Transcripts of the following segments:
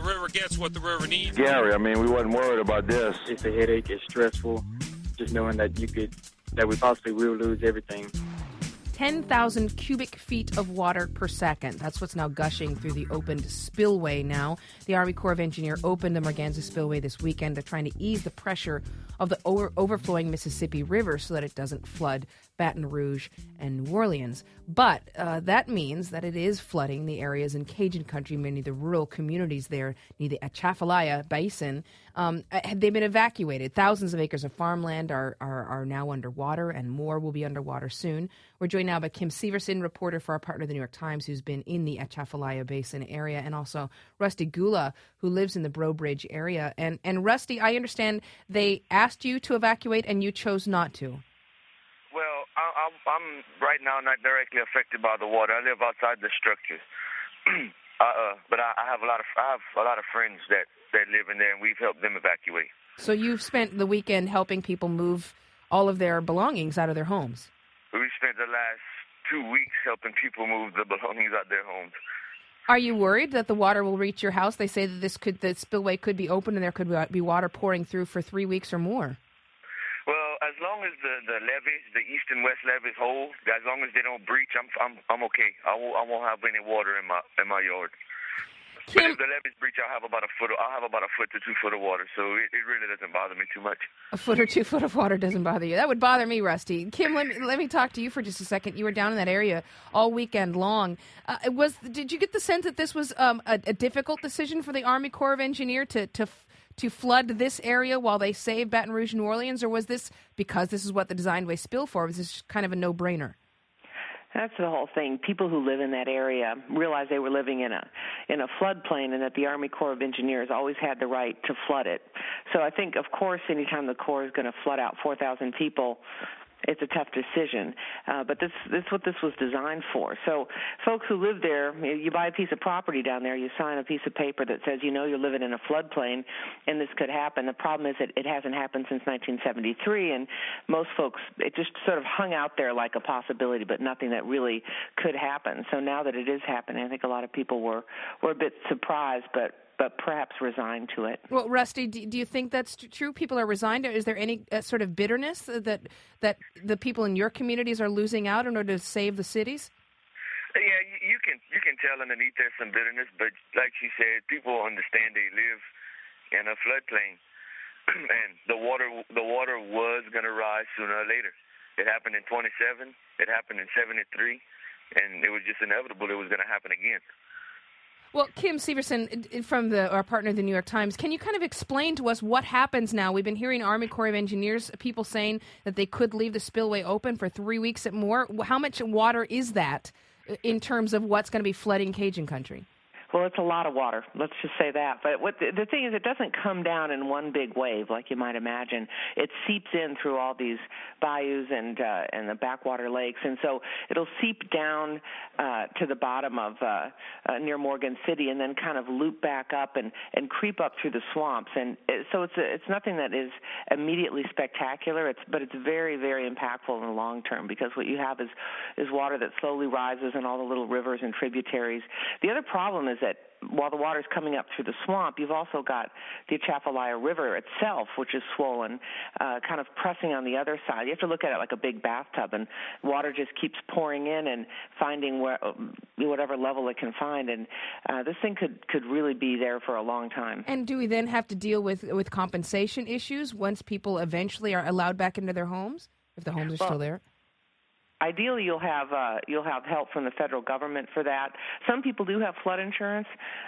river gets what the river needs. Gary, I mean, we wasn't worried about this. It's a headache. It's stressful. Just knowing that we possibly will lose everything. 10,000 cubic feet of water per second. That's what's now gushing through the opened spillway now. The Army Corps of Engineers opened the Morganza spillway this weekend. They're trying to ease the pressure of the overflowing Mississippi River so that it doesn't flood Baton Rouge and New Orleans. But that means that it is flooding the areas in Cajun country, many of the rural communities there near the Atchafalaya Basin. They've been evacuated. Thousands of acres of farmland are now underwater, and more will be underwater soon. We're joined now by Kim Severson, reporter for our partner, The New York Times, who's been in the Atchafalaya Basin area, and also Rusty Gula, who lives in the Breaux Bridge area. And Rusty, I understand they asked you to evacuate, and you chose not to. Well, I'm right now not directly affected by the water. I live outside the structures, but I have a lot of friends that live in there, and we've helped them evacuate. So you've spent the weekend helping people move all of their belongings out of their homes. We spent the last 2 weeks helping people move the belongings out of their homes. Are you worried that the water will reach your house? They say that the spillway could be open and there could be water pouring through for 3 weeks or more. Well, as long as the levees, the east and west levees hold, as long as they don't breach, I'm okay. I won't have any water in my yard. But if the levees breach, I'll have about a foot to 2 foot of water, so it really doesn't bother me too much. A foot or 2 foot of water doesn't bother you. That would bother me, Rusty. Kim, let me talk to you for just a second. You were down in that area all weekend long. Did you get the sense that this was a difficult decision for the Army Corps of Engineers to flood this area while they save Baton Rouge, New Orleans, or was this because this is what the Designed Way spill for? Was this kind of a no-brainer? That's the whole thing. People who live in that area realized they were living in a floodplain, and that the Army Corps of Engineers always had the right to flood it. So I think, of course, anytime the Corps is going to flood out 4,000 people, it's a tough decision, but this is what this was designed for. So folks who live there, you buy a piece of property down there, you sign a piece of paper that says you're living in a floodplain and this could happen. The problem is that it hasn't happened since 1973, and most folks, it just sort of hung out there like a possibility, but nothing that really could happen. So now that it is happening, I think a lot of people were a bit surprised, but perhaps resigned to it. Well, Rusty, do you think that's true? People are resigned? Is there any sort of bitterness that the people in your communities are losing out in order to save the cities? Yeah, you can tell underneath there's some bitterness, but like she said, people understand they live in a floodplain, and the water was going to rise sooner or later. It happened in 27, it happened in 73, and it was just inevitable it was going to happen again. Well, Kim Severson, from our partner, The New York Times, can you kind of explain to us what happens now? We've been hearing Army Corps of Engineers, people saying that they could leave the spillway open for 3 weeks at more. How much water is that in terms of what's going to be flooding Cajun country? Well, it's a lot of water. Let's just say that. But the thing is, it doesn't come down in one big wave like you might imagine. It seeps in through all these bayous and the backwater lakes, and so it'll seep down to the bottom of near Morgan City, and then kind of loop back up and creep up through the swamps. And so it's nothing that is immediately spectacular. But it's very, very impactful in the long term, because what you have is water that slowly rises in all the little rivers and tributaries. The other problem is that while the water's coming up through the swamp, you've also got the Atchafalaya River itself, which is swollen, kind of pressing on the other side. You have to look at it like a big bathtub, and water just keeps pouring in and finding whatever level it can find. And this thing could really be there for a long time. And do we then have to deal with compensation issues once people eventually are allowed back into their homes, if the homes are still there? Ideally, you'll have help from the federal government for that. Some people do have flood insurance.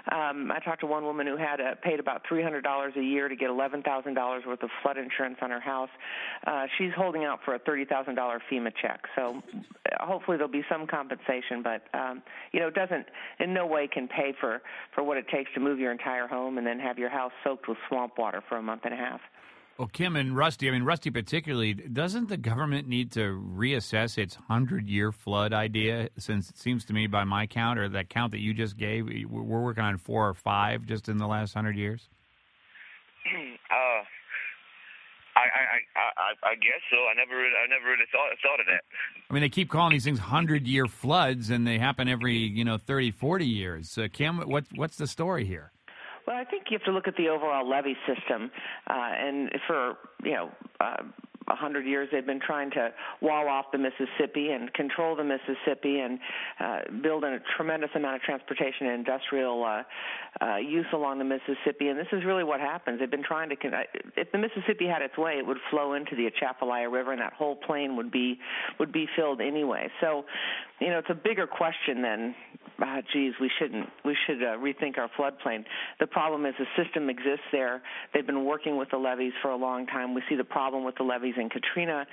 I talked to one woman who had paid about $300 a year to get $11,000 worth of flood insurance on her house. She's holding out for a $30,000 FEMA check. So hopefully there'll be some compensation, but it doesn't in no way can pay for what it takes to move your entire home and then have your house soaked with swamp water for a month and a half. Well, Kim and Rusty, Rusty particularly, doesn't the government need to reassess its 100-year flood idea? Since it seems to me, by my count, or that count that you just gave, we're working on 4 or 5 just in the last 100 years? I guess so. I never really thought of that. They keep calling these things 100-year floods, and they happen every 30, 40 years. Kim, what's the story here? Well, I think you have to look at the overall levee system, and for 100 years they've been trying to wall off the Mississippi and control the Mississippi and build a tremendous amount of transportation and industrial use along the Mississippi. And this is really what happens. They've been trying to if the Mississippi had its way, it would flow into the Atchafalaya River, and that whole plain would be filled anyway. So, it's a bigger question than, we should rethink our floodplain. The problem is the system exists there. They've been working with the levees for a long time. We see the problem with the levees in Katrina.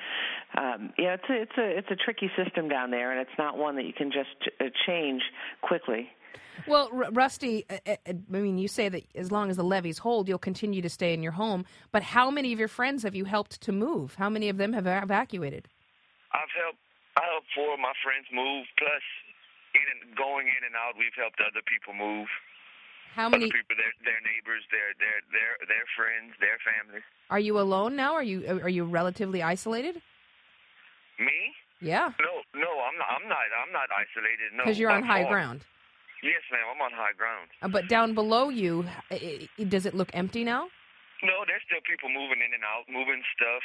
It's a tricky system down there, and it's not one that you can just change quickly. Well, Rusty, you say that as long as the levees hold, you'll continue to stay in your home. But how many of your friends have you helped to move? How many of them have evacuated? I helped 4 of my friends move, plus going in and out, we've helped other people move. How many? Other people, their neighbors, their friends, their families. Are you alone now? Are you relatively isolated? Me? Yeah. No, I'm not isolated. No, because you're on high ground. Yes, ma'am. I'm on high ground. But down below you, does it look empty now? No, there's still people moving in and out, moving stuff.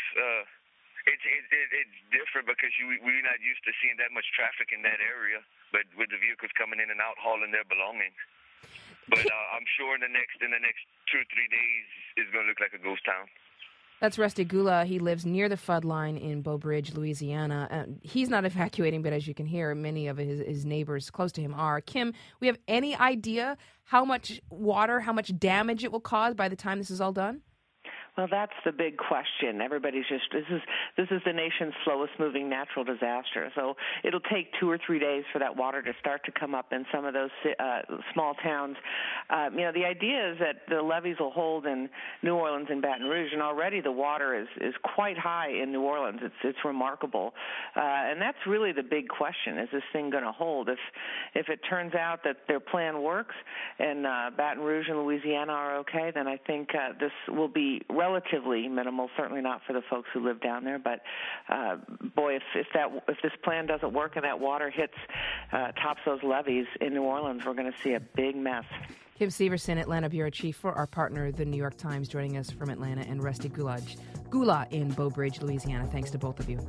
It's different because we're not used to seeing that much traffic in that area. But with the vehicles coming in and out, hauling their belongings. But I'm sure in the next 2 or 3 days, it's going to look like a ghost town. That's Rusty Gula. He lives near the flood line in Beau Bridge, Louisiana. He's not evacuating, but as you can hear, many of his neighbors close to him are. Kim, we have any idea how much water, how much damage it will cause by the time this is all done? Well, that's the big question. Everybody's this is the nation's slowest moving natural disaster. So it'll take 2 or 3 days for that water to start to come up in some of those small towns. The idea is that the levees will hold in New Orleans and Baton Rouge, and already the water is quite high in New Orleans. It's remarkable, and that's really the big question: is this thing going to hold? If it turns out that their plan works and Baton Rouge and Louisiana are okay, then I think this will be relatively minimal, certainly not for the folks who live down there. But if this plan doesn't work and that water tops those levees in New Orleans, we're going to see a big mess. Kim Severson, Atlanta Bureau Chief for our partner, the New York Times, joining us from Atlanta, and Rusty Gula in Beau Bridge, Louisiana. Thanks to both of you.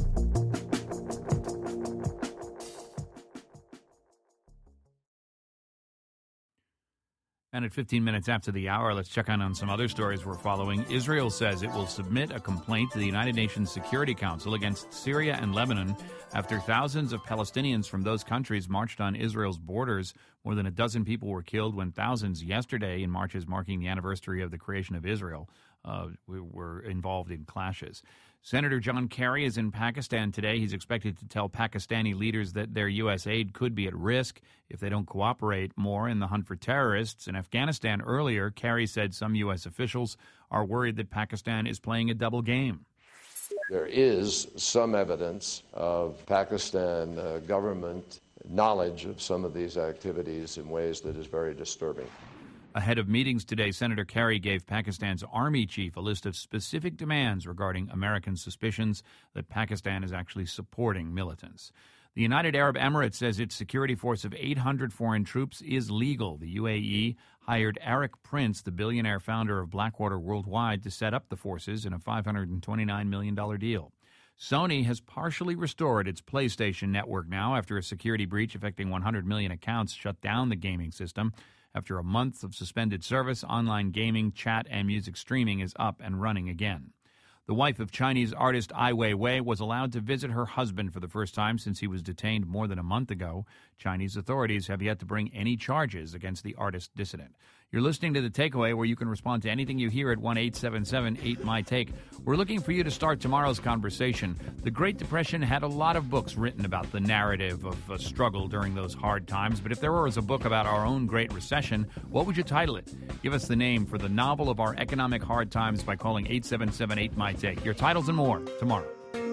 And at 15 minutes after the hour, let's check on some other stories we're following. Israel says it will submit a complaint to the United Nations Security Council against Syria and Lebanon after thousands of Palestinians from those countries marched on Israel's borders. More than a dozen people were killed when thousands yesterday, in marches marking the anniversary of the creation of Israel, were involved in clashes. Senator John Kerry is in Pakistan today. He's expected to tell Pakistani leaders that their U.S. aid could be at risk if they don't cooperate more in the hunt for terrorists. In Afghanistan earlier, Kerry said some U.S. officials are worried that Pakistan is playing a double game. There is some evidence of Pakistan government knowledge of some of these activities in ways that is very disturbing. Ahead of meetings today, Senator Kerry gave Pakistan's army chief a list of specific demands regarding American suspicions that Pakistan is actually supporting militants. The United Arab Emirates says its security force of 800 foreign troops is legal. The UAE hired Eric Prince, the billionaire founder of Blackwater Worldwide, to set up the forces in a $529 million deal. Sony has partially restored its PlayStation network now after a security breach affecting 100 million accounts shut down the gaming system. After a month of suspended service, online gaming, chat, and music streaming is up and running again. The wife of Chinese artist Ai Weiwei was allowed to visit her husband for the first time since he was detained more than a month ago. Chinese authorities have yet to bring any charges against the artist dissident. You're listening to The Takeaway, where you can respond to anything you hear at 1-877-8MY-TAKE. We're looking for you to start tomorrow's conversation. The Great Depression had a lot of books written about the narrative of a struggle during those hard times, but if there was a book about our own Great Recession, what would you title it? Give us the name for the novel of our economic hard times by calling 877-8MY-TAKE. Your titles and more tomorrow.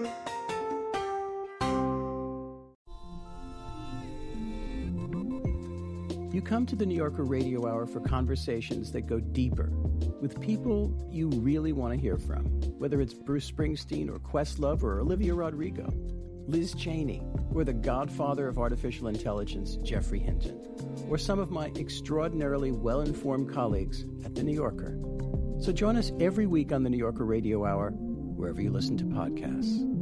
You come to the New Yorker Radio Hour for conversations that go deeper with people you really want to hear from, whether it's Bruce Springsteen or Questlove or Olivia Rodrigo. Liz Cheney, or the godfather of artificial intelligence, Geoffrey Hinton, or some of my extraordinarily well-informed colleagues at The New Yorker. So join us every week on The New Yorker Radio Hour, wherever you listen to podcasts.